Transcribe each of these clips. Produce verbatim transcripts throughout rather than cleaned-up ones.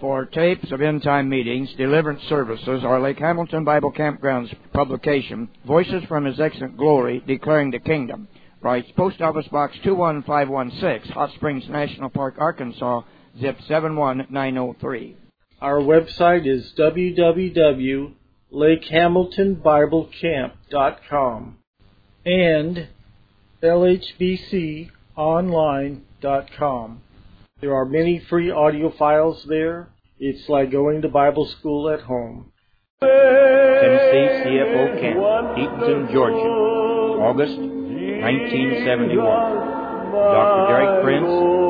for tapes of end-time meetings, deliverance services, or Lake Hamilton Bible Campground's publication, Voices from His Excellent Glory, Declaring the Kingdom. Writes Post Office Box two one five one six, Hot Springs National Park, Arkansas, zip seven one nine oh three. Our website is w w w dot lake hamilton bible camp dot com and l h b c online dot com. There are many free audio files there. It's like going to Bible school at home. Tennessee C F O Camp, Eatonton, Georgia, August nineteen seventy-one. Doctor Derek Prince,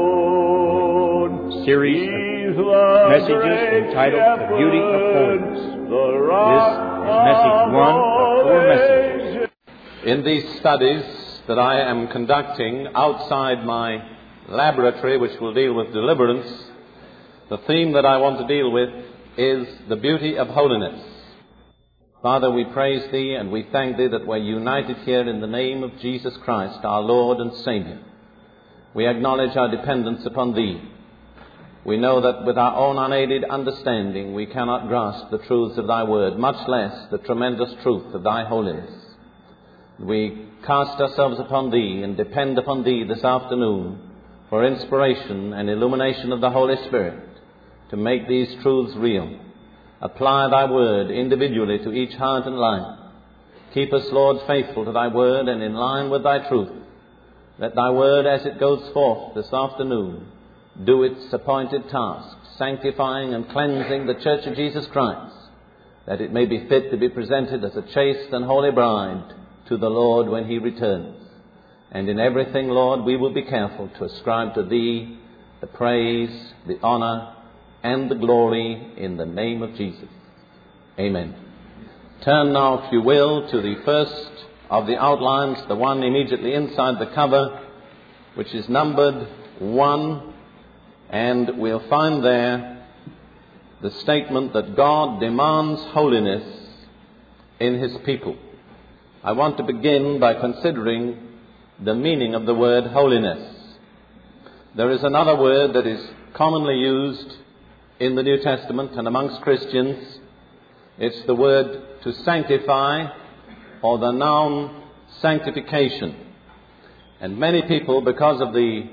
series of messages entitled The Beauty of Holiness. This is message one of four messages. In these studies that I am conducting outside my laboratory, which will deal with deliverance, the theme that I want to deal with is the beauty of holiness. Father, we praise Thee and we thank Thee that we're united here in the name of Jesus Christ, our Lord and Savior. We acknowledge our dependence upon Thee. We know that with our own unaided understanding we cannot grasp the truths of Thy Word, much less the tremendous truth of Thy holiness. We cast ourselves upon Thee and depend upon Thee this afternoon for inspiration and illumination of the Holy Spirit to make these truths real. Apply Thy Word individually to each heart and life. Keep us, Lord, faithful to Thy Word and in line with Thy truth. Let Thy Word, as it goes forth this afternoon, do its appointed task, sanctifying and cleansing the Church of Jesus Christ, that it may be fit to be presented as a chaste and holy bride to the Lord when He returns. And in everything, Lord, we will be careful to ascribe to Thee the praise, the honor, and the glory in the name of Jesus. Amen. Turn now, if you will, to the first of the outlines, the one immediately inside the cover, which is numbered one, and we'll find there the statement that God demands holiness in His people. I want to begin by considering the meaning of the word holiness. There is another word that is commonly used in the New Testament and amongst Christians. It's the word to sanctify, or the noun sanctification. And many people, because of the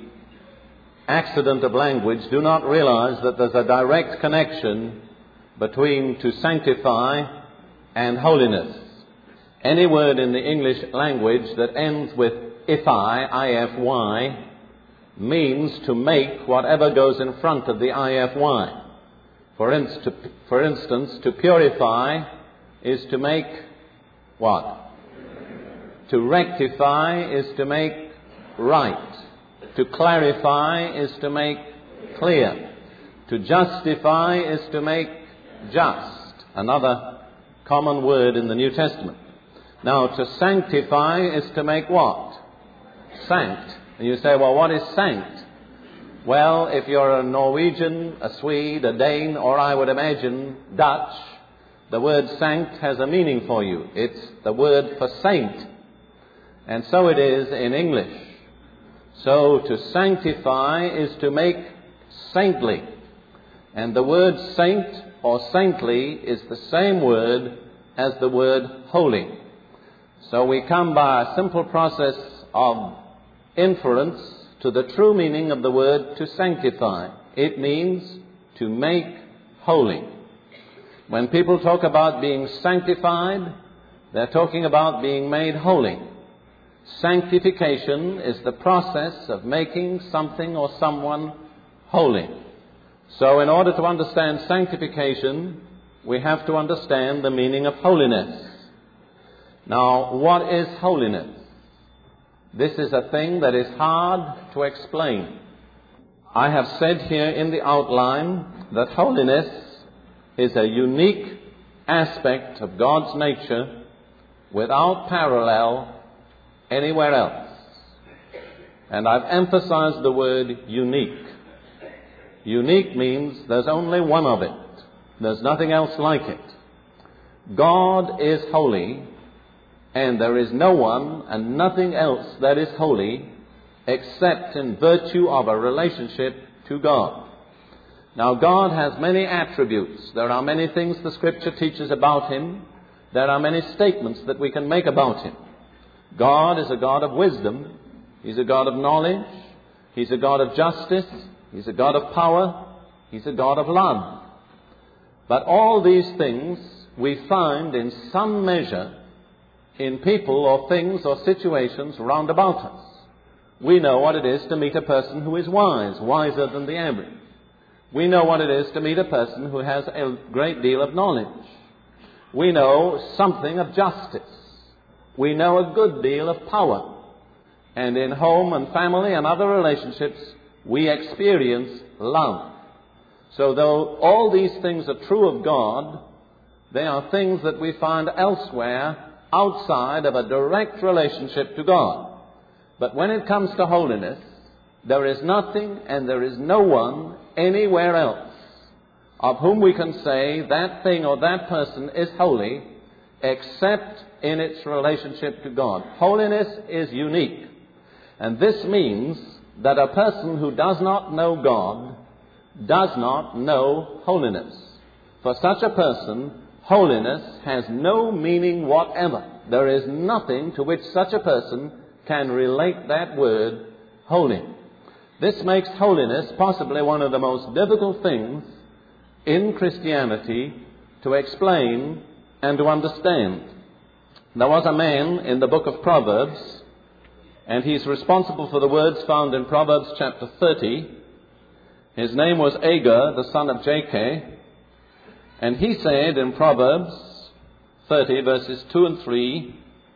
accident of language, do not realize that there's a direct connection between to sanctify and holiness. Any word in the English language that ends with ify, I F Y, means to make whatever goes in front of the I F Y. For, inst- to, for instance, to purify is to make what? To rectify is to make right. To clarify is to make clear. To justify is to make just. Another common word in the New Testament. Now, to sanctify is to make what? Sanct. And you say, well, what is sanct? Well, if you're a Norwegian, a Swede, a Dane, or I would imagine Dutch, the word sanct has a meaning for you. It's the word for saint. And so it is in English. So to sanctify is to make saintly. And the word saint or saintly is the same word as the word holy. So we come by a simple process of inference to the true meaning of the word to sanctify. It means to make holy. When people talk about being sanctified, they're talking about being made holy. Sanctification is the process of making something or someone holy. So in order to understand sanctification, we have to understand the meaning of holiness. Now, what is holiness? This is a thing that is hard to explain. I have said here in the outline that holiness is a unique aspect of God's nature without parallel anywhere else. And I've emphasized the word unique. Unique means there's only one of it. There's nothing else like it. God is holy, and there is no one and nothing else that is holy except in virtue of a relationship to God. Now, God has many attributes. There are many things the Scripture teaches about Him. There are many statements that we can make about Him. God is a God of wisdom. He's a God of knowledge. He's a God of justice. He's a God of power. He's a God of love. But all these things we find in some measure in people or things or situations round about us. We know what it is to meet a person who is wise, wiser than the average. We know what it is to meet a person who has a great deal of knowledge. We know something of justice. We know a good deal of power. And in home and family and other relationships, we experience love. So though all these things are true of God, they are things that we find elsewhere outside of a direct relationship to God. But when it comes to holiness, there is nothing and there is no one anywhere else of whom we can say that thing or that person is holy except in its relationship to God. Holiness is unique. And this means that a person who does not know God does not know holiness. For such a person, holiness has no meaning whatever. There is nothing to which such a person can relate that word, holy. This makes holiness possibly one of the most difficult things in Christianity to explain and to understand. There was a man in the book of Proverbs, and he's responsible for the words found in Proverbs chapter thirty. His name was Agur, the son of Jakeh, and he said in Proverbs thirty, verses two and three,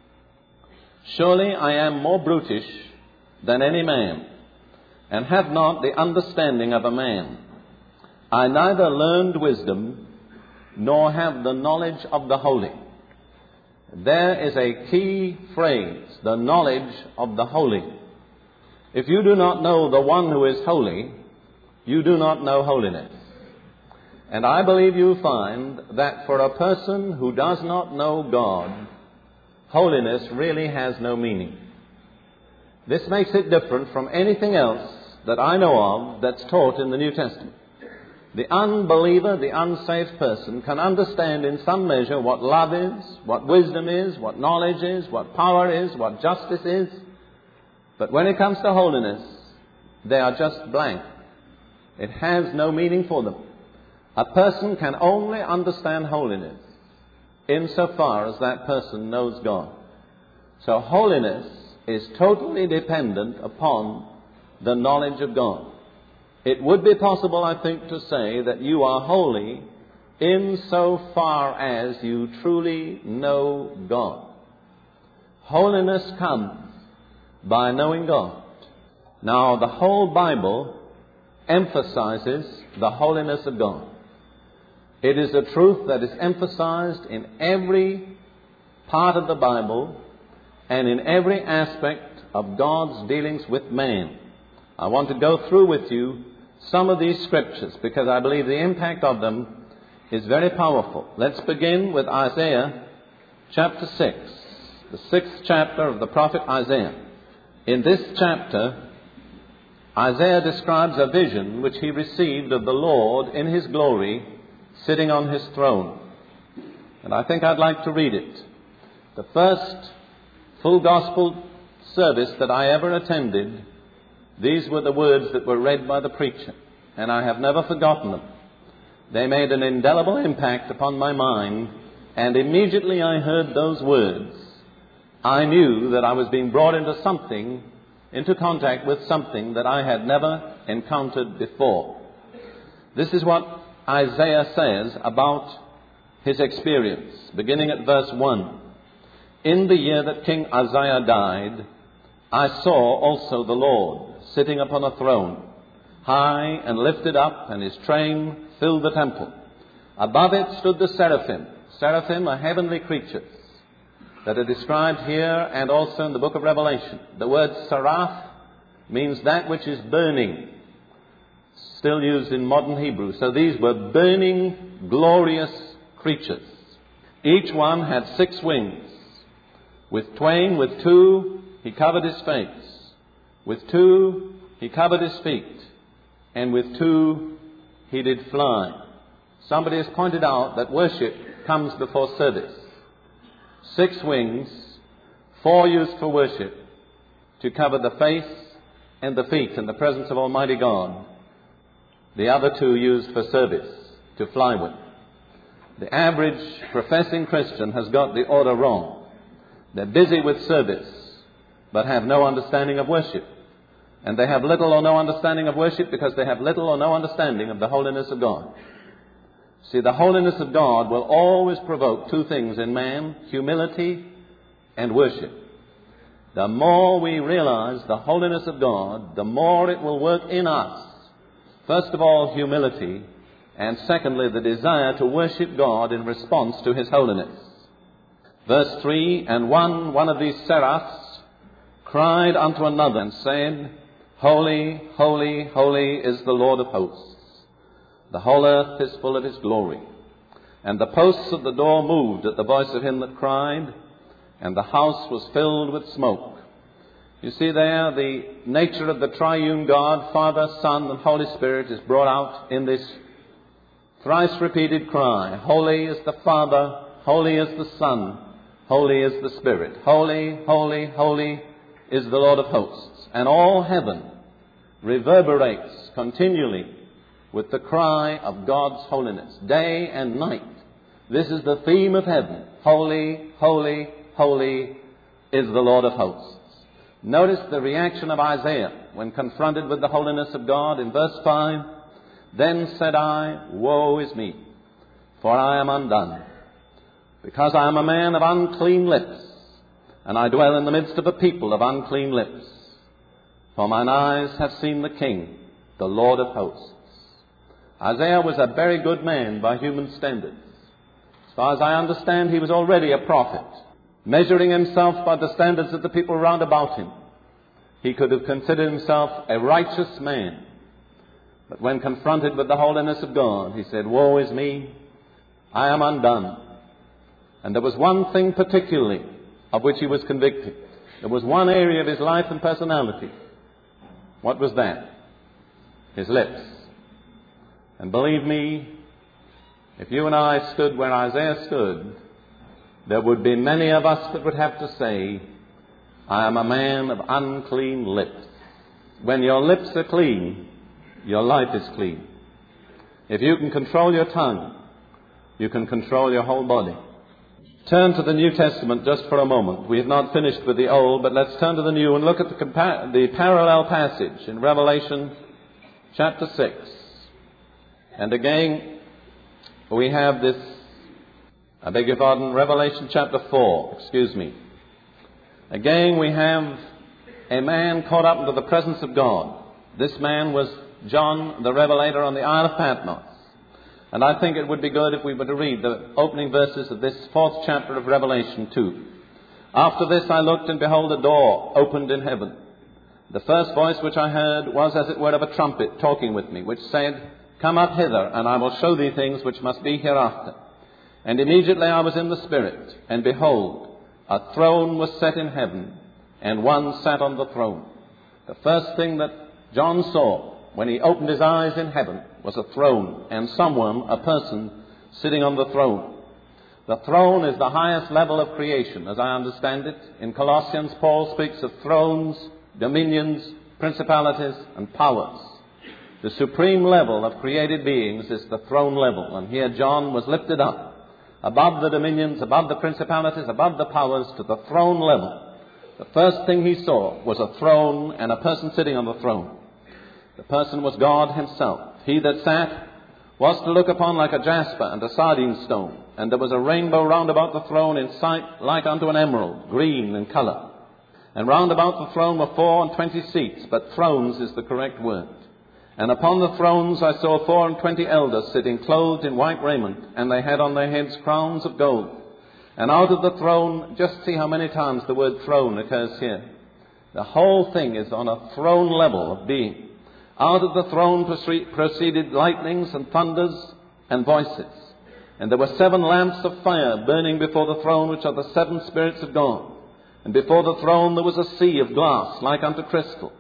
"Surely I am more brutish than any man, and have not the understanding of a man. I neither learned wisdom, nor have the knowledge of the holy." There is a key phrase, the knowledge of the holy. If you do not know the one who is holy, you do not know holiness. And I believe you find that for a person who does not know God, holiness really has no meaning. This makes it different from anything else that I know of that's taught in the New Testament. The unbeliever, the unsaved person, can understand in some measure what love is, what wisdom is, what knowledge is, what power is, what justice is. But when it comes to holiness, they are just blank. It has no meaning for them. A person can only understand holiness insofar as that person knows God. So holiness is totally dependent upon the knowledge of God. It would be possible, I think, to say that you are holy insofar as you truly know God. Holiness comes by knowing God. Now, the whole Bible emphasizes the holiness of God. It is a truth that is emphasized in every part of the Bible and in every aspect of God's dealings with man. I want to go through with you some of these scriptures because I believe the impact of them is very powerful. Let's begin with Isaiah chapter six, the sixth chapter of the prophet Isaiah. In this chapter, Isaiah describes a vision which he received of the Lord in His glory, sitting on His throne. And I think I'd like to read it. The first full gospel service that I ever attended, these were the words that were read by the preacher, and I have never forgotten them. They made an indelible impact upon my mind, and immediately I heard those words, I knew that I was being brought into something, into contact with something that I had never encountered before. This is what Isaiah says about his experience, beginning at verse one. In the year that King Uzziah died, I saw also the Lord sitting upon a throne, high and lifted up, and His train filled the temple. Above it stood the seraphim. Seraphim are heavenly creatures that are described here and also in the book of Revelation. The word seraph means that which is burning, still used in modern Hebrew. So these were burning, glorious creatures. Each one had six wings. With twain, with two, He covered His face. With two, He covered His feet. And with two, he did fly. Somebody has pointed out that worship comes before service. Six wings, four used for worship, to cover the face and the feet in the presence of Almighty God. The other two used for service, to fly with. The average professing Christian has got the order wrong. They're busy with service, but have no understanding of worship. And they have little or no understanding of worship because they have little or no understanding of the holiness of God. See, the holiness of God will always provoke two things in man: humility and worship. The more we realize the holiness of God, the more it will work in us. First of all, humility, and secondly, the desire to worship God in response to His holiness. Verse three, and one, one of these seraphs cried unto another and said, Holy, holy, holy is the Lord of hosts. The whole earth is full of His glory. And the posts of the door moved at the voice of him that cried, and the house was filled with smoke. You see there, the nature of the triune God, Father, Son, and Holy Spirit is brought out in this thrice repeated cry. Holy is the Father, holy is the Son, holy is the Spirit. Holy, holy, holy is the Lord of hosts. And all heaven reverberates continually with the cry of God's holiness, day and night. This is the theme of heaven. Holy, holy, holy is the Lord of hosts. Notice the reaction of Isaiah when confronted with the holiness of God in verse five. Then said I, Woe is me, for I am undone, because I am a man of unclean lips, and I dwell in the midst of a people of unclean lips. For mine eyes have seen the King, the Lord of hosts. Isaiah was a very good man by human standards. As far as I understand, he was already a prophet. Measuring himself by the standards of the people round about him, he could have considered himself a righteous man. But when confronted with the holiness of God, he said, Woe is me, I am undone. And there was one thing particularly of which he was convicted. There was one area of his life and personality. What was that? His lips. And believe me, if you and I stood where Isaiah stood, there would be many of us that would have to say, I am a man of unclean lips. When your lips are clean, your life is clean. If you can control your tongue, you can control your whole body. Turn to the New Testament just for a moment. We have not finished with the Old, but let's turn to the New and look at the, compa- the parallel passage in Revelation chapter six. And again, we have this, I beg your pardon, Revelation chapter four, excuse me. Again, we have a man caught up into the presence of God. This man was John the Revelator on the Isle of Patmos. And I think it would be good if we were to read the opening verses of this fourth chapter of Revelation two. After this I looked, and behold, a door opened in heaven. The first voice which I heard was as it were of a trumpet talking with me, which said, Come up hither, and I will show thee things which must be hereafter. And immediately I was in the Spirit, and behold, a throne was set in heaven, and one sat on the throne. The first thing that John saw when he opened his eyes in heaven was a throne, and someone, a person, sitting on the throne. The throne is the highest level of creation, as I understand it. In Colossians, Paul speaks of thrones, dominions, principalities, and powers. The supreme level of created beings is the throne level, and here John was lifted up above the dominions, above the principalities, above the powers, to the throne level. The first thing he saw was a throne and a person sitting on the throne. The person was God himself. He that sat was to look upon like a jasper and a sardine stone, and there was a rainbow round about the throne in sight like unto an emerald, green in colour. And round about the throne were four and twenty seats, but thrones is the correct word. And upon the thrones I saw four and twenty elders sitting, clothed in white raiment, and they had on their heads crowns of gold. And out of the throne, just see how many times the word throne occurs here. The whole thing is on a throne level of being. Out of the throne proceeded lightnings and thunders and voices. And there were seven lamps of fire burning before the throne, which are the seven spirits of God. And before the throne there was a sea of glass like unto crystal.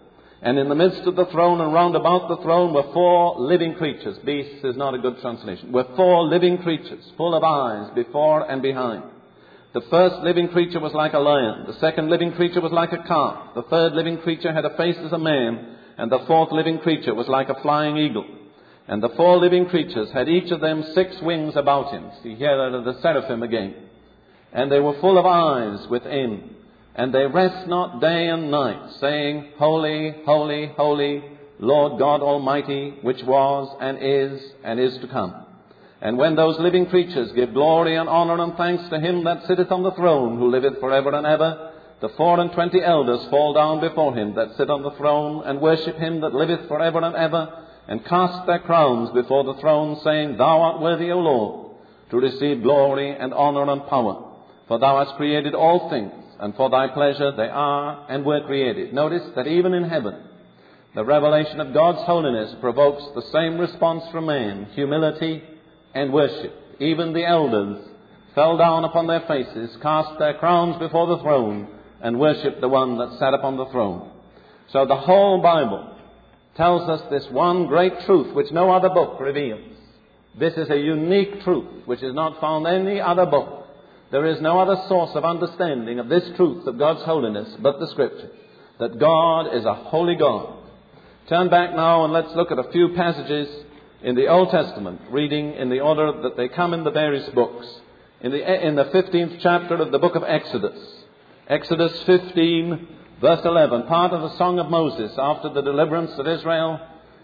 And in the midst of the throne and round about the throne were four living creatures. Beasts is not a good translation. Were four living creatures, full of eyes before and behind. The first living creature was like a lion. The second living creature was like a calf. The third living creature had a face as a man. And the fourth living creature was like a flying eagle. And the four living creatures had each of them six wings about him. See here are the seraphim again. And they were full of eyes within. And they rest not day and night, saying, Holy, holy, holy, Lord God Almighty, which was and is and is to come. And when those living creatures give glory and honor and thanks to him that sitteth on the throne, who liveth forever and ever, the four and twenty elders fall down before him that sit on the throne, and worship him that liveth forever and ever, and cast their crowns before the throne, saying, Thou art worthy, O Lord, to receive glory and honor and power. For thou hast created all things, and for thy pleasure they are and were created. Notice that even in heaven, the revelation of God's holiness provokes the same response from man, humility and worship. Even the elders fell down upon their faces, cast their crowns before the throne, and worshipped the one that sat upon the throne. So the whole Bible tells us this one great truth which no other book reveals. This is a unique truth which is not found in any other book. There is no other source of understanding of this truth of God's holiness but the Scripture, that God is a holy God. Turn back now and let's look at a few passages in the Old Testament, reading in the order that they come in the various books. In the, in the fifteenth chapter of the book of Exodus, Exodus fifteen, verse eleven, part of the Song of Moses after the deliverance of Israel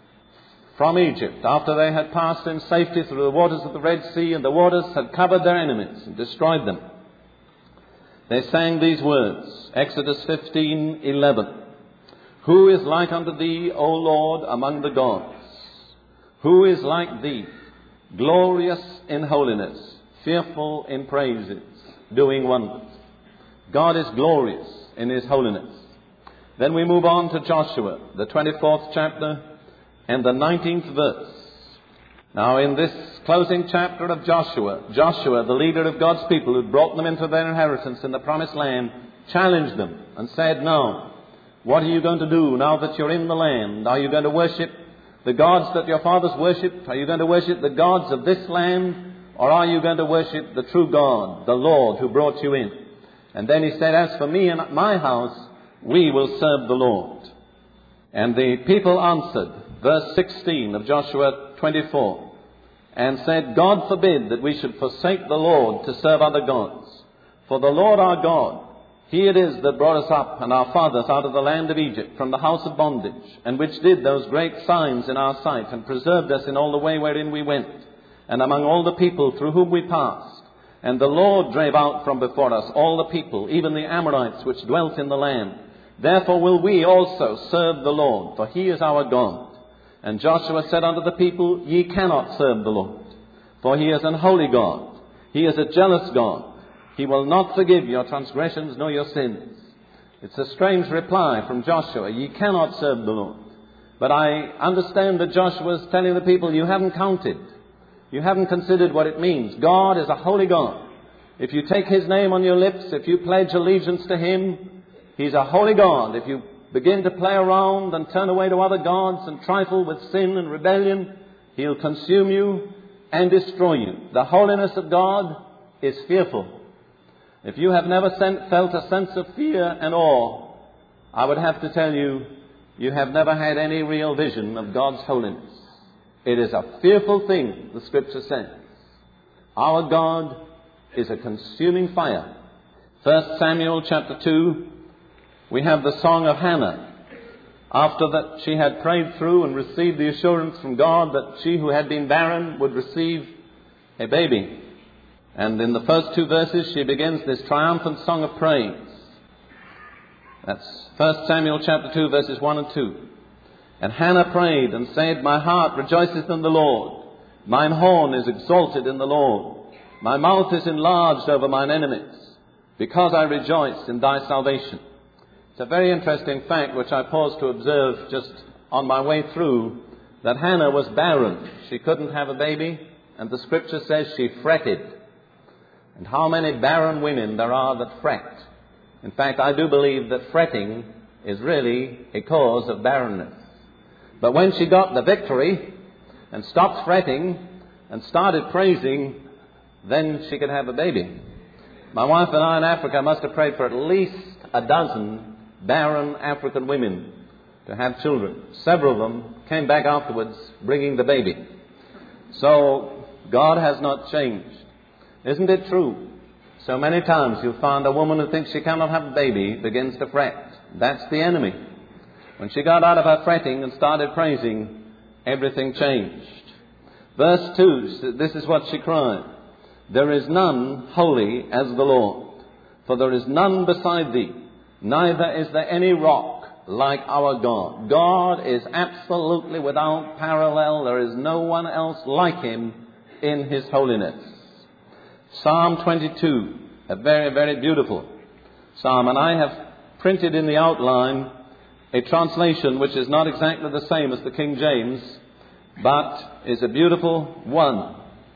from Egypt, after they had passed in safety through the waters of the Red Sea, and the waters had covered their enemies and destroyed them. They sang these words, Exodus fifteen eleven. Who is like unto thee, O Lord, among the gods? Who is like thee, glorious in holiness, fearful in praises, doing wonders? God is glorious in his holiness. Then we move on to Joshua, the twenty-fourth chapter, and the nineteenth verse. Now in this closing chapter of Joshua, Joshua, the leader of God's people who brought them into their inheritance in the promised land, challenged them and said, Now, what are you going to do now that you're in the land? Are you going to worship the gods that your fathers worshipped? Are you going to worship the gods of this land? Or are you going to worship the true God, the Lord who brought you in? And then he said, As for me and my house, we will serve the Lord. And the people answered, verse sixteen of Joshua twenty-four, and said, God forbid that we should forsake the Lord to serve other gods. For the Lord our God, he it is that brought us up and our fathers out of the land of Egypt from the house of bondage, and which did those great signs in our sight, and preserved us in all the way wherein we went, and among all the people through whom we passed. And the Lord drave out from before us all the people, even the Amorites which dwelt in the land. Therefore will we also serve the Lord, for he is our God. And Joshua said unto the people, Ye cannot serve the Lord, for he is an holy God. He is a jealous God. He will not forgive your transgressions nor your sins. It's a strange reply from Joshua. Ye cannot serve the Lord. But I understand that Joshua is telling the people, you haven't counted. You haven't considered what it means. God is a holy God. If you take his name on your lips, if you pledge allegiance to him, he's a holy God. If you begin to play around and turn away to other gods and trifle with sin and rebellion, he'll consume you and destroy you. The holiness of God is fearful. If you have never felt a sense of fear and awe, I would have to tell you, you have never had any real vision of God's holiness. It is a fearful thing, the Scripture says. Our God is a consuming fire. First Samuel chapter two, we have the song of Hannah. After that she had prayed through and received the assurance from God that she who had been barren would receive a baby. And in the first two verses she begins this triumphant song of praise. That's First Samuel chapter two, verses one and two. And Hannah prayed and said, My heart rejoiceth in the Lord. Mine horn is exalted in the Lord. My mouth is enlarged over mine enemies, because I rejoice in thy salvation. It's a very interesting fact which I paused to observe just on my way through, that Hannah was barren. She couldn't have a baby, and the Scripture says she fretted. And how many barren women there are that fret. In fact, I do believe that fretting is really a cause of barrenness. But when she got the victory and stopped fretting and started praising, then she could have a baby. My wife and I in Africa must have prayed for at least a dozen barren African women to have children. Several of them came back afterwards bringing the baby. So God has not changed. Isn't it true? So many times you find a woman who thinks she cannot have a baby begins to fret. That's the enemy. When she got out of her fretting and started praising, everything changed. Verse two, this is what she cried. There is none holy as the Lord, for there is none beside thee, neither is there any rock like our God. God is absolutely without parallel. There is no one else like him in his holiness. Psalm twenty-two, a very, very beautiful psalm. And I have printed in the outline a translation which is not exactly the same as the King James, but is a beautiful one.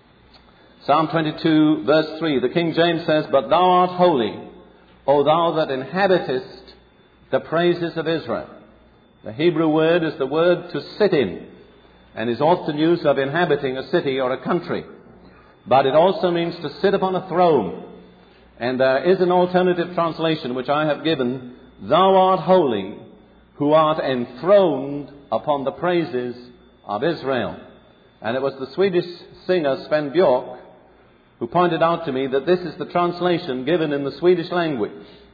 Psalm twenty-two, verse three, the King James says, But thou art holy, O thou that inhabitest the praises of Israel. The Hebrew word is the word to sit in, and is often used of inhabiting a city or a country. But it also means to sit upon a throne. And there is an alternative translation which I have given, Thou art holy, who art enthroned upon the praises of Israel. And it was the Swedish singer Sven Björk who pointed out to me that this is the translation given in the Swedish language.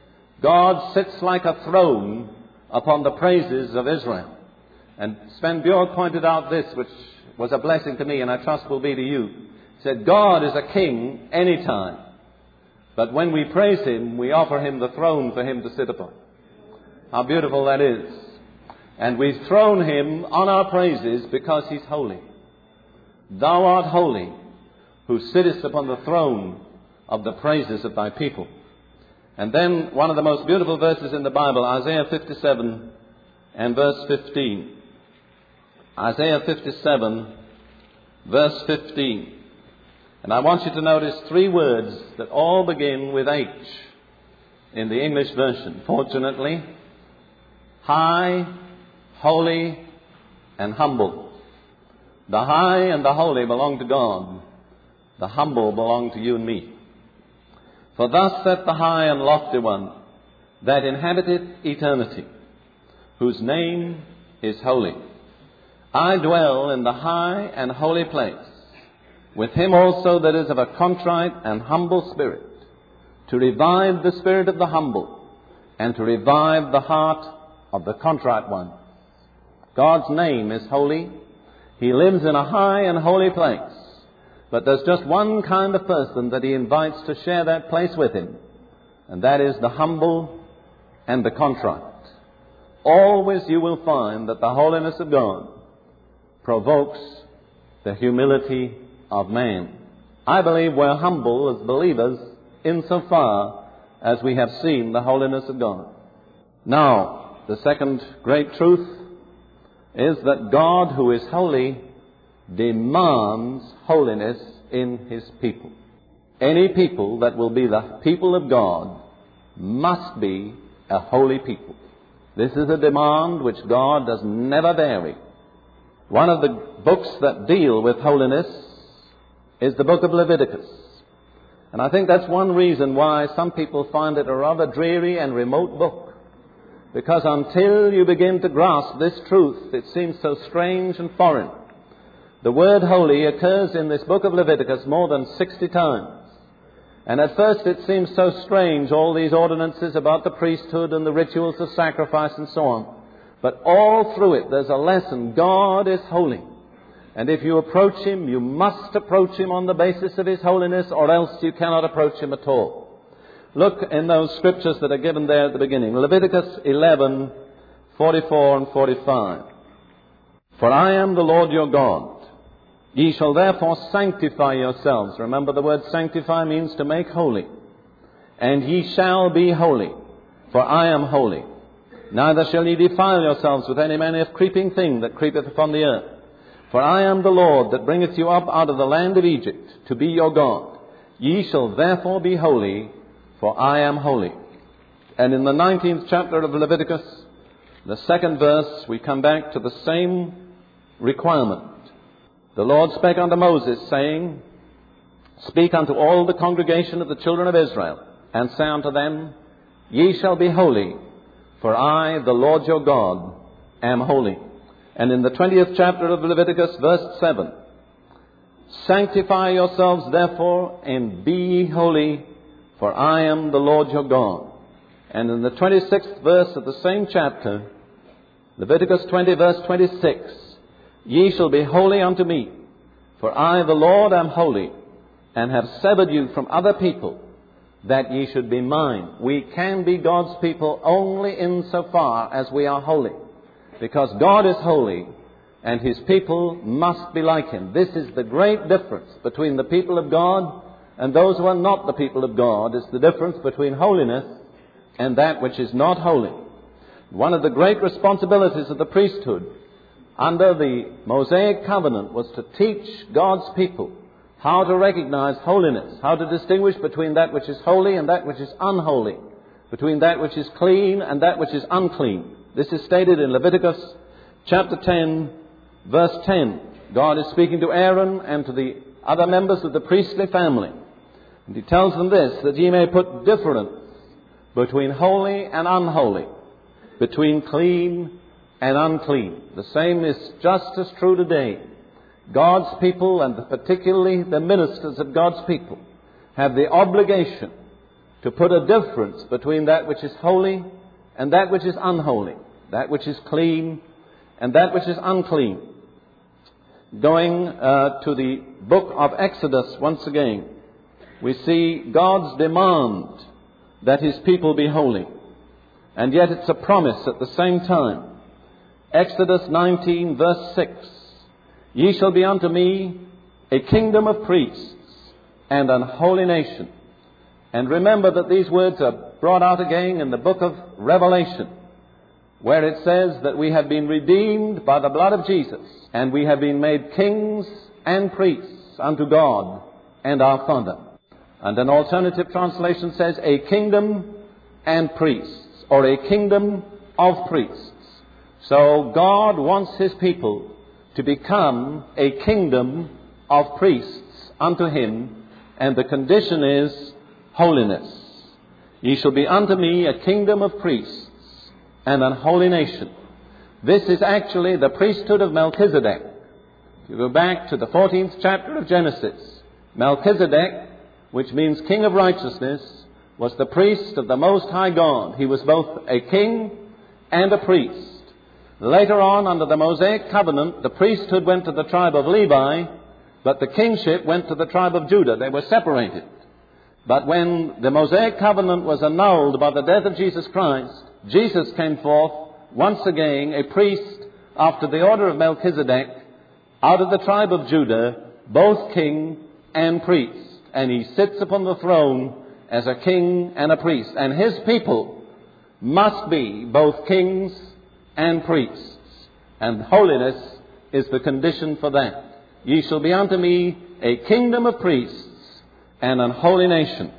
God sits like a throne upon the praises of Israel. And Sven Björk pointed out this, which was a blessing to me and I trust will be to you. He said, God is a king anytime. But when we praise him, we offer him the throne for him to sit upon. How beautiful that is. And we've thrown him on our praises because he's holy. Thou art holy, who sittest upon the throne of the praises of thy people. And then one of the most beautiful verses in the Bible, Isaiah fifty-seven and verse fifteen. Isaiah fifty-seven, verse fifteen. And I want you to notice three words that all begin with H in the English version. Fortunately, high, holy, and humble. The high and the holy belong to God. The humble belong to you and me. For thus saith the high and lofty one, that inhabiteth eternity, whose name is holy. I dwell in the high and holy place, with him also that is of a contrite and humble spirit, to revive the spirit of the humble, and to revive the heart of the contrite one. God's name is holy. He lives in a high and holy place. But there's just one kind of person that he invites to share that place with him, and that is the humble and the contrite. Always you will find that the holiness of God provokes the humility of man. I believe we're humble as believers insofar as we have seen the holiness of God. Now, the second great truth is that God, who is holy, demands holiness in his people. Any people that will be the people of God must be a holy people. This is a demand which God does never vary. One of the books that deal with holiness is the book of Leviticus. And I think that's one reason why some people find it a rather dreary and remote book. Because until you begin to grasp this truth, it seems so strange and foreign. The word holy occurs in this book of Leviticus more than sixty times. And at first it seems so strange, all these ordinances about the priesthood and the rituals of sacrifice and so on. But all through it there's a lesson. God is holy. And if you approach him, you must approach him on the basis of his holiness, or else you cannot approach him at all. Look in those scriptures that are given there at the beginning. Leviticus eleven, forty-four and forty-five. For I am the Lord your God. Ye shall therefore sanctify yourselves. Remember, the word sanctify means to make holy. And ye shall be holy, for I am holy. Neither shall ye defile yourselves with any manner of creeping thing that creepeth upon the earth. For I am the Lord that bringeth you up out of the land of Egypt to be your God. Ye shall therefore be holy, for I am holy. And in the nineteenth chapter of Leviticus, The second verse, we come back to the same requirement. The Lord spake unto Moses, saying, Speak unto all the congregation of the children of Israel, and say unto them, Ye shall be holy, for I, the Lord your God, am holy. And in the twentieth chapter of Leviticus, verse seven, Sanctify yourselves therefore, and be ye holy, for I am the Lord your God. And in the twenty-sixth verse of the same chapter, Leviticus twenty, verse twenty-six, Ye shall be holy unto me, for I, the Lord, am holy, and have severed you from other people, that ye should be mine. We can be God's people only insofar as we are holy, because God is holy, and His people must be like Him. This is the great difference between the people of God and those who are not the people of God. It's the difference between holiness and that which is not holy. One of the great responsibilities of the priesthood under the Mosaic covenant was to teach God's people how to recognize holiness, how to distinguish between that which is holy and that which is unholy, between that which is clean and that which is unclean. This is stated in Leviticus chapter ten, verse ten. God is speaking to Aaron and to the other members of the priestly family. And He tells them this, that ye may put difference between holy and unholy, between clean and unclean. The same is just as true today. God's people, and particularly the ministers of God's people, have the obligation to put a difference between that which is holy and that which is unholy, that which is clean and that which is unclean. Going uh, to the book of Exodus once again, we see God's demand that His people be holy. And yet it's a promise at the same time. Exodus nineteen, verse six. Ye shall be unto me a kingdom of priests and an holy nation. And remember that these words are brought out again in the book of Revelation, where it says that we have been redeemed by the blood of Jesus, and we have been made kings and priests unto God and our Father. And an alternative translation says a kingdom and priests, or a kingdom of priests. So God wants His people to become a kingdom of priests unto Him, and the condition is holiness. Ye shall be unto me a kingdom of priests and an holy nation. This is actually the priesthood of Melchizedek. If you go back to the fourteenth chapter of Genesis, Melchizedek, which means king of righteousness, was the priest of the Most High God. He was both a king and a priest. Later on, under the Mosaic covenant, the priesthood went to the tribe of Levi, but the kingship went to the tribe of Judah. They were separated. But when the Mosaic covenant was annulled by the death of Jesus Christ, Jesus came forth once again a priest after the order of Melchizedek, out of the tribe of Judah, both king and priest. And He sits upon the throne as a king and a priest. And His people must be both kings and priests. And holiness is the condition for that. Ye shall be unto me a kingdom of priests and an holy nation.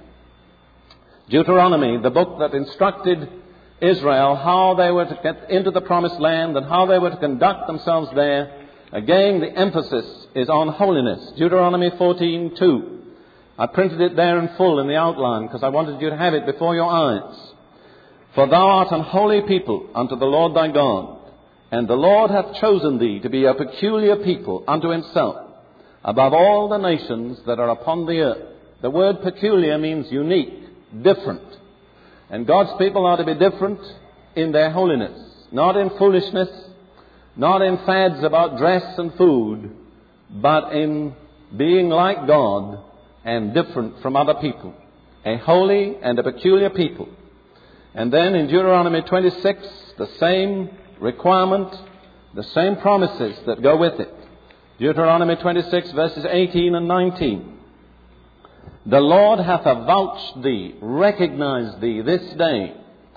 Deuteronomy, the book that instructed Israel how they were to get into the promised land and how they were to conduct themselves there. Again, the emphasis is on holiness. Deuteronomy fourteen two. I printed it there in full in the outline because I wanted you to have it before your eyes. For thou art an holy people unto the Lord thy God, and the Lord hath chosen thee to be a peculiar people unto Himself, above all the nations that are upon the earth. The word peculiar means unique, different. And God's people are to be different in their holiness, not in foolishness, not in fads about dress and food, but in being like God and different from other people. A holy and a peculiar people. And then in Deuteronomy twenty-six, the same requirement, the same promises that go with it. Deuteronomy twenty-six, verses eighteen and nineteen. The Lord hath avouched thee, recognized thee this day,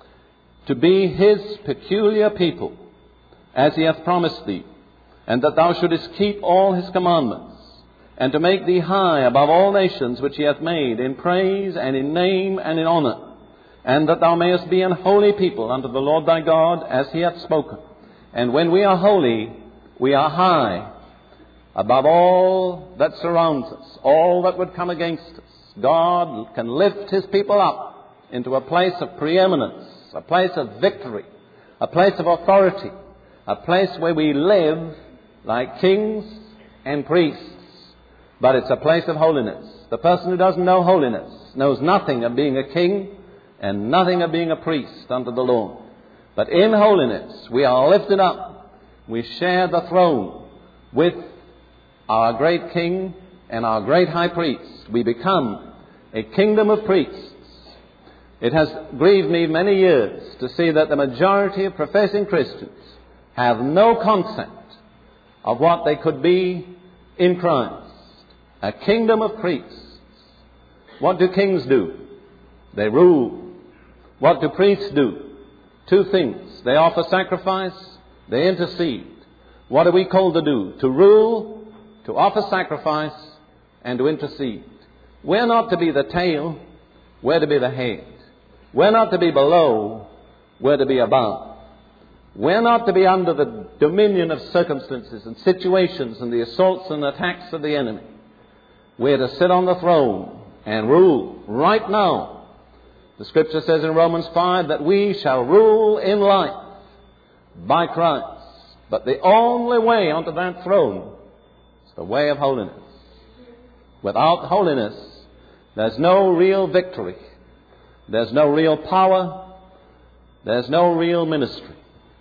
to be His peculiar people, as He hath promised thee, and that thou shouldest keep all His commandments, and to make thee high above all nations which He hath made, in praise and in name and in honor, and that thou mayest be an holy people unto the Lord thy God, as he hath spoken. And when we are holy, we are high above all that surrounds us, all that would come against us. God can lift his people up into a place of preeminence, a place of victory, a place of authority, a place where we live like kings and priests. But it's a place of holiness. The person who doesn't know holiness knows nothing of being a king and nothing of being a priest unto the Lord. But in holiness we are lifted up. We share the throne with our great King and our great High Priest. We become a kingdom of priests. It has grieved me many years to see that the majority of professing Christians have no concept of what they could be in Christ. A kingdom of priests. What do kings do? They rule. What do priests do? Two things. They offer sacrifice. They intercede. What are we called to do? To rule, to offer sacrifice, and to intercede. We're not to be the tail. We're to be the head. We're not to be below. We're to be above. We're not to be under the dominion of circumstances and situations and the assaults and attacks of the enemy. We're to sit on the throne and rule right now. The Scripture says in Romans five that we shall rule in life by Christ. But the only way onto that throne is the way of holiness. Without holiness, there's no real victory. There's no real power. There's no real ministry.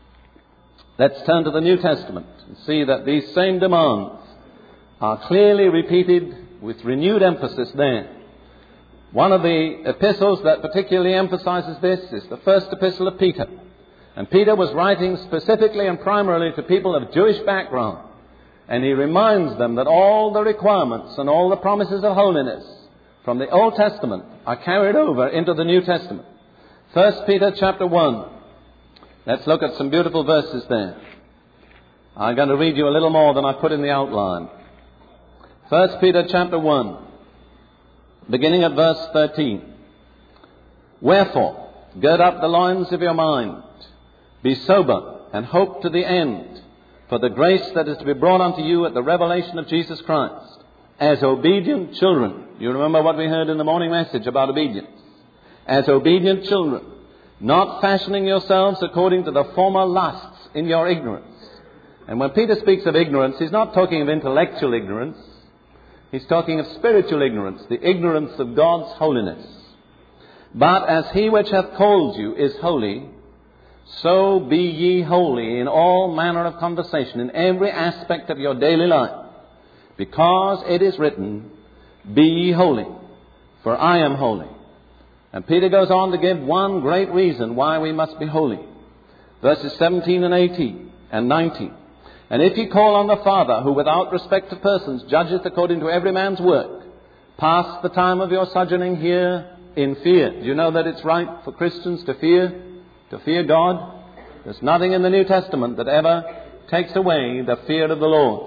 Let's turn to the New Testament and see that these same demands are clearly repeated with renewed emphasis there. One of the epistles that particularly emphasizes this is the first epistle of Peter. And Peter was writing specifically and primarily to people of Jewish background. And he reminds them that all the requirements and all the promises of holiness from the Old Testament are carried over into the New Testament. First Peter chapter one. Let's look at some beautiful verses there. I'm going to read you a little more than I put in the outline. First Peter chapter one, beginning at verse thirteen. Wherefore, gird up the loins of your mind, be sober, and hope to the end for the grace that is to be brought unto you at the revelation of Jesus Christ, as obedient children. You remember what we heard in the morning message about obedience. As obedient children, not fashioning yourselves according to the former lusts in your ignorance. And when Peter speaks of ignorance, he's not talking of intellectual ignorance. He's talking of spiritual ignorance, the ignorance of God's holiness. But as he which hath called you is holy, so be ye holy in all manner of conversation, in every aspect of your daily life. Because it is written, be ye holy, for I am holy. And Peter goes on to give one great reason why we must be holy. Verses seventeen and eighteen and nineteen. And if ye call on the Father, who without respect of persons judgeth according to every man's work, pass the time of your sojourning here in fear. Do you know that it's right for Christians to fear? To fear God? There's nothing in the New Testament that ever takes away the fear of the Lord.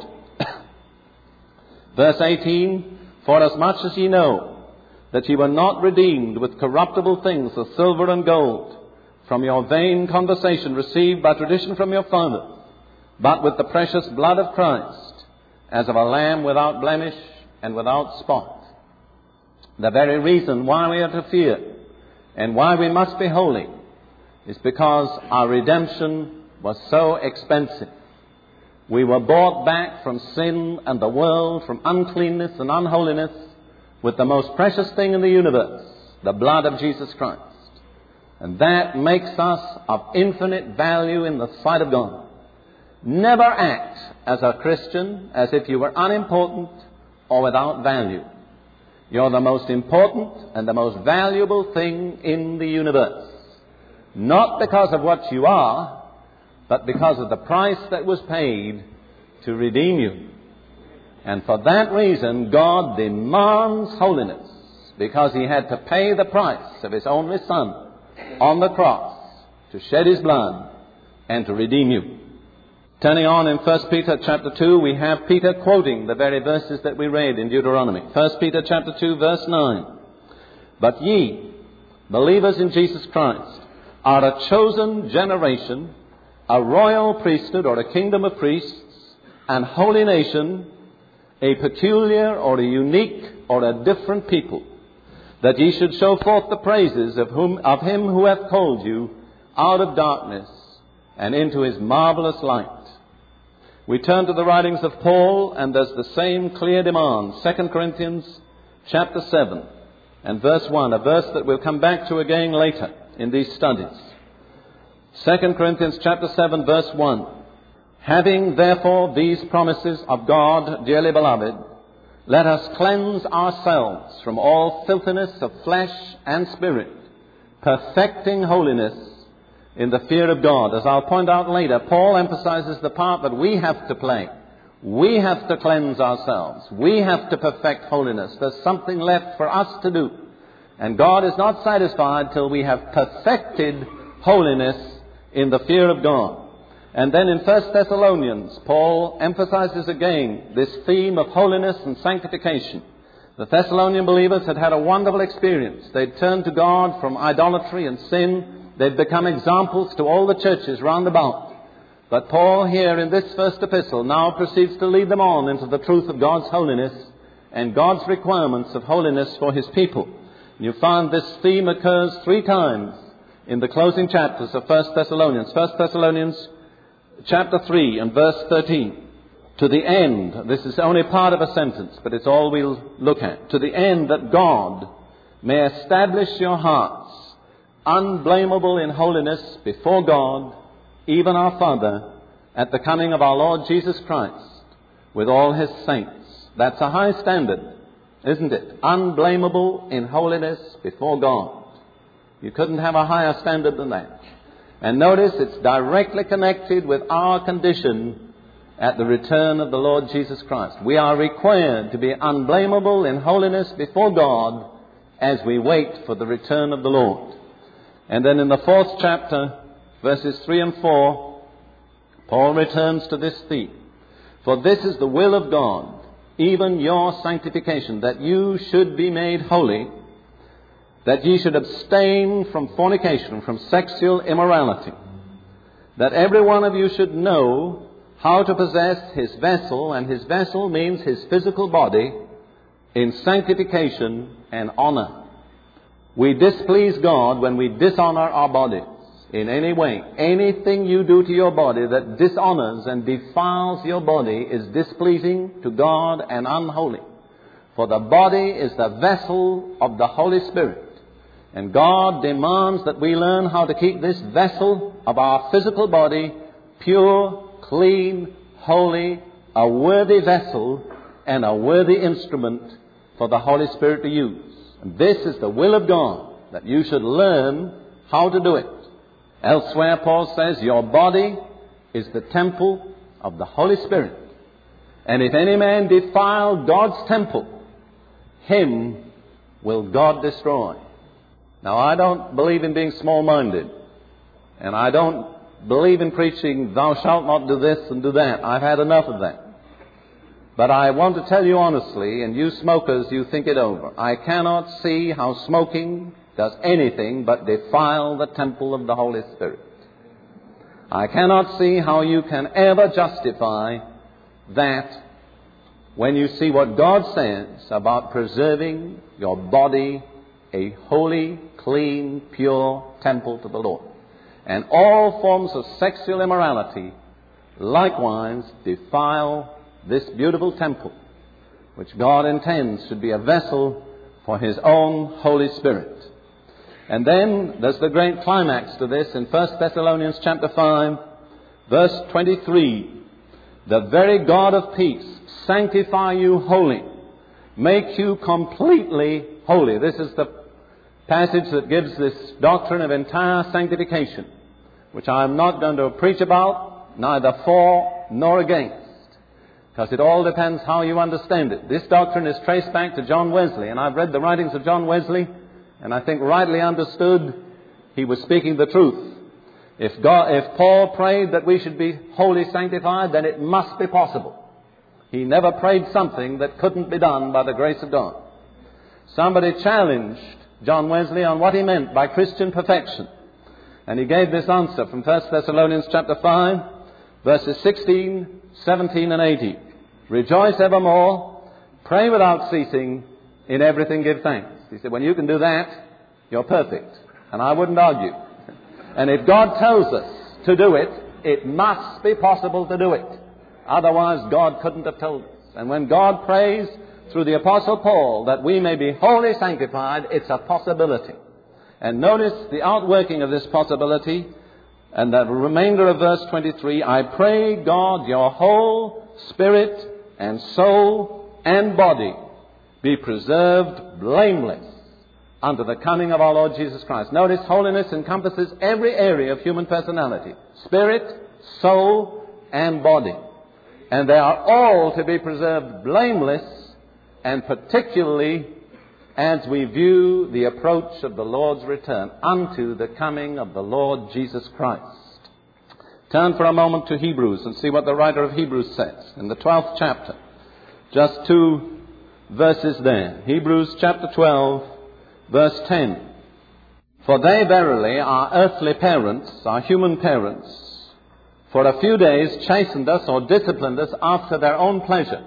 Verse eighteen, for as much as ye know that ye were not redeemed with corruptible things of silver and gold from your vain conversation received by tradition from your fathers, but with the precious blood of Christ, as of a lamb without blemish and without spot. The very reason why we are to fear and why we must be holy is because our redemption was so expensive. We were bought back from sin and the world, from uncleanness and unholiness, with the most precious thing in the universe, the blood of Jesus Christ. And that makes us of infinite value in the sight of God. Never act as a Christian as if you were unimportant or without value. You're the most important and the most valuable thing in the universe. Not because of what you are, but because of the price that was paid to redeem you. And for that reason, God demands holiness, because he had to pay the price of his only Son on the cross to shed his blood and to redeem you. Turning on in First Peter chapter two, we have Peter quoting the very verses that we read in Deuteronomy. First Peter chapter two, verse nine. But ye believers in Jesus Christ, are a chosen generation, a royal priesthood or a kingdom of priests, and holy nation, a peculiar or a unique or a different people, that ye should show forth the praises of whom of him who hath called you out of darkness and into his marvelous light. We turn to the writings of Paul, and there's the same clear demand. Second Corinthians chapter seven and verse one, a verse that we'll come back to again later in these studies. Second Corinthians chapter seven, verse one. Having therefore these promises of God, dearly beloved, let us cleanse ourselves from all filthiness of flesh and spirit, perfecting holiness in the fear of God. As I'll point out later, Paul emphasizes the part that we have to play. We have to cleanse ourselves. We have to perfect holiness. There's something left for us to do. And God is not satisfied till we have perfected holiness in the fear of God. And then in First Thessalonians, Paul emphasizes again this theme of holiness and sanctification. The Thessalonian believers had had a wonderful experience. They'd turned to God from idolatry and sin. They'd become examples to all the churches round about. But Paul here in this first epistle now proceeds to lead them on into the truth of God's holiness and God's requirements of holiness for his people. You find this theme occurs three times in the closing chapters of First Thessalonians. First Thessalonians chapter three and verse thirteen. To the end, this is only part of a sentence, but it's all we'll look at. To the end that God may establish your hearts unblameable in holiness before God, even our Father, at the coming of our Lord Jesus Christ with all his saints. That's a high standard, isn't it? Unblameable in holiness before God. You couldn't have a higher standard than that. And notice it's directly connected with our condition at the return of the Lord Jesus Christ. We are required to be unblameable in holiness before God as we wait for the return of the Lord. And then in the fourth chapter, verses three and four, Paul returns to this theme. For this is the will of God, even your sanctification, that you should be made holy, that ye should abstain from fornication, from sexual immorality, that every one of you should know how to possess his vessel, and his vessel means his physical body, in sanctification and honor. We displease God when we dishonor our bodies in any way. Anything you do to your body that dishonors and defiles your body is displeasing to God and unholy. For the body is the vessel of the Holy Spirit. And God demands that we learn how to keep this vessel of our physical body pure, clean, holy, a worthy vessel and a worthy instrument for the Holy Spirit to use. And this is the will of God, that you should learn how to do it. Elsewhere, Paul says, your body is the temple of the Holy Spirit. And if any man defile God's temple, him will God destroy. Now, I don't believe in being small-minded. And I don't believe in preaching, thou shalt not do this and do that. I've had enough of that. But I want to tell you honestly, and you smokers, you think it over. I cannot see how smoking does anything but defile the temple of the Holy Spirit. I cannot see how you can ever justify that when you see what God says about preserving your body a holy, clean, pure temple to the Lord. And all forms of sexual immorality likewise defile this beautiful temple, which God intends should be a vessel for his own Holy Spirit. And then there's the great climax to this in First Thessalonians chapter five, verse twenty-three. The very God of peace sanctify you wholly, make you completely holy. This is the passage that gives this doctrine of entire sanctification, which I am not going to preach about, neither for nor against, because it all depends how you understand it. This doctrine is traced back to John Wesley, and I've read the writings of John Wesley, and I think rightly understood, he was speaking the truth. If God, if Paul prayed that we should be wholly sanctified, then it must be possible. He never prayed something that couldn't be done by the grace of God. Somebody challenged John Wesley on what he meant by Christian perfection. And he gave this answer from First Thessalonians chapter five, verses sixteen, seventeen, and eighteen. Rejoice evermore, pray without ceasing, in everything give thanks. He said, when you can do that, you're perfect. And I wouldn't argue. And if God tells us to do it, it must be possible to do it. Otherwise, God couldn't have told us. And when God prays through the Apostle Paul that we may be wholly sanctified, it's a possibility. And notice the outworking of this possibility, and the remainder of verse twenty-three, I pray God your whole spirit and soul and body be preserved blameless unto the coming of our Lord Jesus Christ. Notice holiness encompasses every area of human personality. Spirit, soul, and body. And they are all to be preserved blameless, and particularly as we view the approach of the Lord's return unto the coming of the Lord Jesus Christ. Turn for a moment to Hebrews and see what the writer of Hebrews says in the twelfth chapter. Just two verses there. Hebrews chapter twelve, verse ten. For they verily, our earthly parents, our human parents, for a few days chastened us or disciplined us after their own pleasure,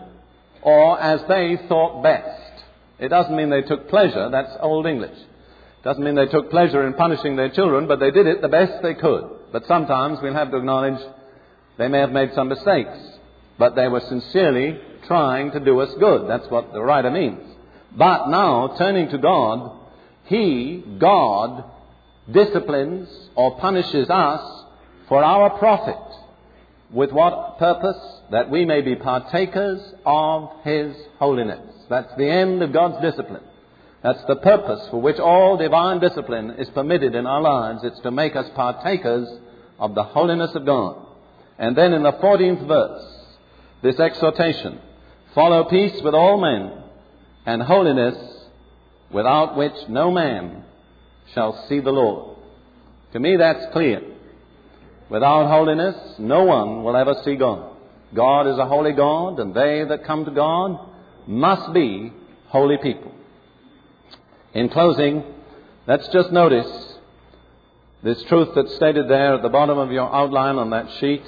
or as they thought best. It doesn't mean they took pleasure, that's Old English. It doesn't mean they took pleasure in punishing their children, but they did it the best they could. But sometimes we'll have to acknowledge they may have made some mistakes, but they were sincerely trying to do us good. That's what the writer means. But now, turning to God, He, God, disciplines or punishes us for our profit. With what purpose? That we may be partakers of His holiness. That's the end of God's discipline. That's the purpose for which all divine discipline is permitted in our lives. It's to make us partakers of the holiness of God. And then in the fourteenth verse, this exhortation, follow peace with all men and holiness, without which no man shall see the Lord. To me that's clear. Without holiness, no one will ever see God. God is a holy God, and they that come to God must be holy people. In closing, let's just notice this truth that's stated there at the bottom of your outline on that sheet.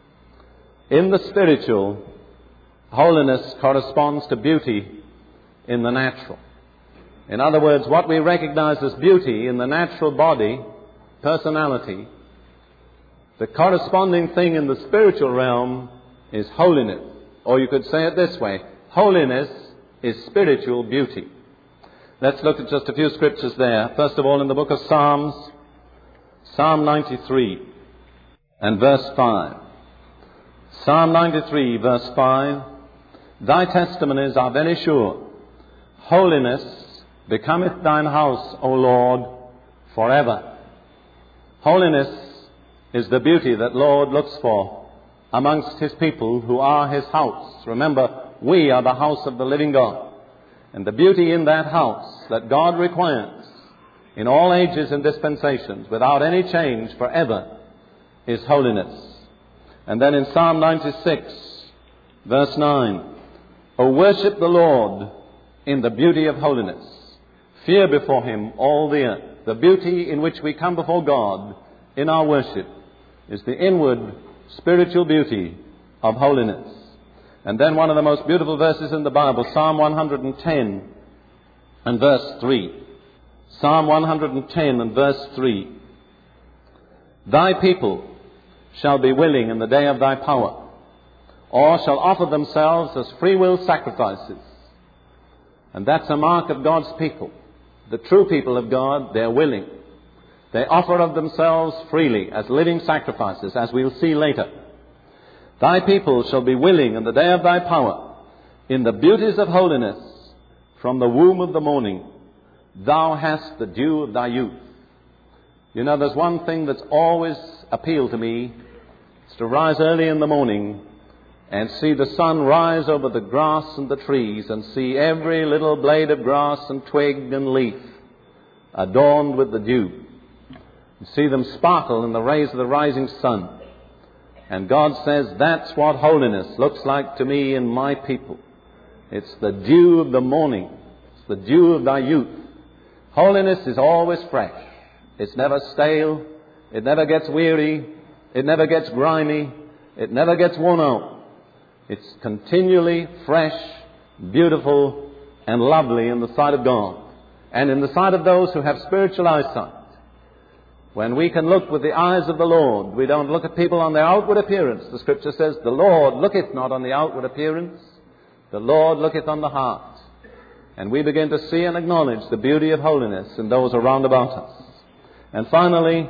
In the spiritual, holiness corresponds to beauty in the natural. In other words, what we recognize as beauty in the natural body, personality, the corresponding thing in the spiritual realm is holiness. Or you could say it this way, holiness is spiritual beauty. Let's look at just a few scriptures there. First of all, in the book of Psalms, Psalm ninety-three and verse five. Psalm ninety-three, verse five. Thy testimonies are very sure. Holiness becometh thine house, O Lord, forever. Holiness is the beauty that Lord looks for amongst His people who are His house. Remember, we are the house of the living God. And the beauty in that house that God requires in all ages and dispensations, without any change forever, is holiness. And then in Psalm ninety-six, verse nine, O worship the Lord in the beauty of holiness. Fear before Him all the earth. The beauty in which we come before God in our worship is the inward spiritual beauty of holiness. And then one of the most beautiful verses in the Bible, Psalm one hundred ten and verse three. Psalm one hundred ten and verse three. Thy people shall be willing in the day of thy power, or shall offer themselves as freewill sacrifices. And that's a mark of God's people. The true people of God, they're willing. They offer of themselves freely as living sacrifices, as we'll see later. Thy people shall be willing in the day of thy power, in the beauties of holiness, from the womb of the morning. Thou hast the dew of thy youth. You know, there's one thing that's always appealed to me. It's to rise early in the morning and see the sun rise over the grass and the trees, and see every little blade of grass and twig and leaf adorned with the dew. You see them sparkle in the rays of the rising sun. And God says, that's what holiness looks like to me in my people. It's the dew of the morning. It's the dew of thy youth. Holiness is always fresh. It's never stale. It never gets weary. It never gets grimy. It never gets worn out. It's continually fresh, beautiful, and lovely in the sight of God. And in the sight of those who have spiritual eyesight. When we can look with the eyes of the Lord, we don't look at people on their outward appearance. The Scripture says, the Lord looketh not on the outward appearance, the Lord looketh on the heart. And we begin to see and acknowledge the beauty of holiness in those around about us. And finally,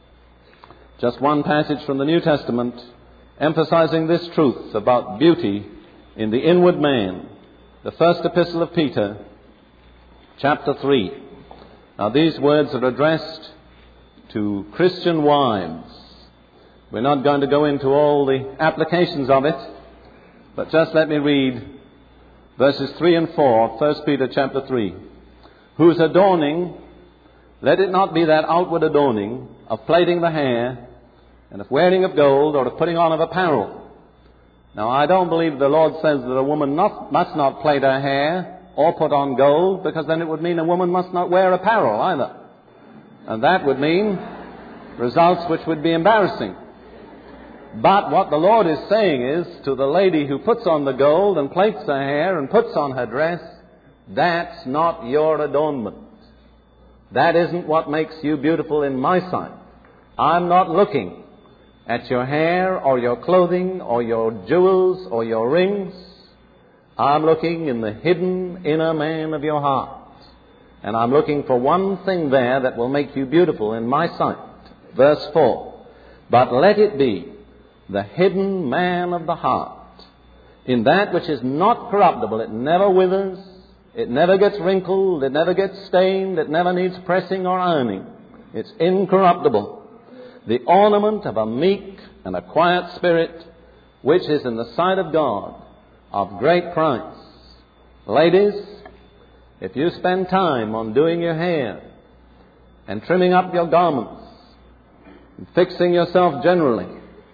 just one passage from the New Testament emphasizing this truth about beauty in the inward man. The first epistle of Peter, chapter three. Now these words are addressed to Christian wives. We're not going to go into all the applications of it, but just let me read verses three and four of First Peter chapter three. Whose adorning, let it not be that outward adorning of plaiting the hair and of wearing of gold or of putting on of apparel. Now I don't believe the Lord says that a woman not, must not plait her hair or put on gold, because then it would mean a woman must not wear apparel either. And that would mean results which would be embarrassing. But what the Lord is saying is, to the lady who puts on the gold and plaits her hair and puts on her dress, that's not your adornment. That isn't what makes you beautiful in my sight. I'm not looking at your hair or your clothing or your jewels or your rings. I'm looking in the hidden inner man of your heart. And I'm looking for one thing there that will make you beautiful in my sight. Verse four. But let it be the hidden man of the heart, in that which is not corruptible. It never withers. It never gets wrinkled. It never gets stained. It never needs pressing or ironing. It's incorruptible. The ornament of a meek and a quiet spirit, which is in the sight of God of great price. Ladies, if you spend time on doing your hair and trimming up your garments and fixing yourself generally,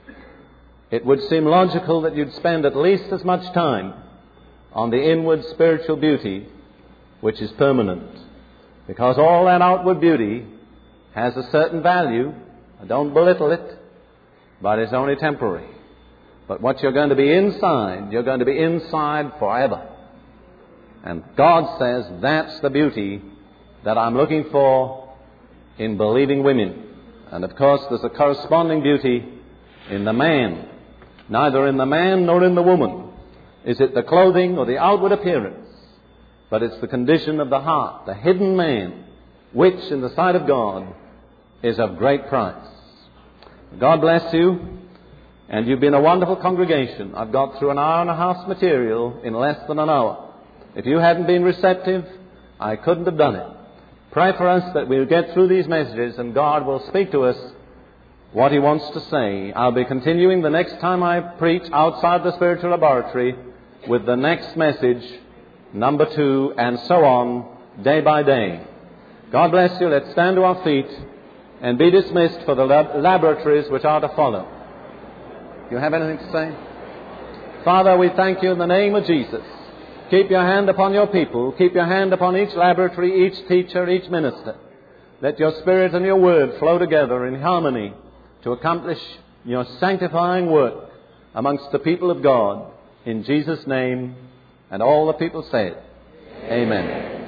it would seem logical that you'd spend at least as much time on the inward spiritual beauty, which is permanent. Because all that outward beauty has a certain value. I don't belittle it, but it's only temporary. But what you're going to be inside, you're going to be inside forever. And God says that's the beauty that I'm looking for in believing women. And of course there's a corresponding beauty in the man. Neither in the man nor in the woman is it the clothing or the outward appearance, but it's the condition of the heart, the hidden man, which in the sight of God is of great price. God bless you, and you've been a wonderful congregation. I've got through an hour and a half's material in less than an hour. If you hadn't been receptive, I couldn't have done it. Pray for us that we'll get through these messages and God will speak to us what He wants to say. I'll be continuing the next time I preach outside the spiritual laboratory with the next message, number two, and so on, day by day. God bless you. Let's stand to our feet and be dismissed for the lab- laboratories which are to follow. Do you have anything to say? Father, we thank you in the name of Jesus. Keep your hand upon your people. Keep your hand upon each laboratory, each teacher, each minister. Let your Spirit and your Word flow together in harmony to accomplish your sanctifying work amongst the people of God. In Jesus' name, and all the people say it. Amen.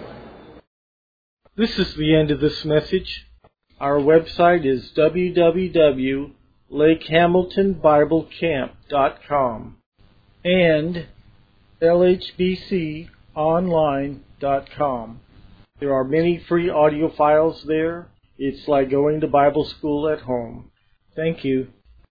This is the end of this message. Our website is w w w dot lake hamilton bible camp dot com and l h b c online dot com. There are many free audio files there. It's like going to Bible school at home. Thank you.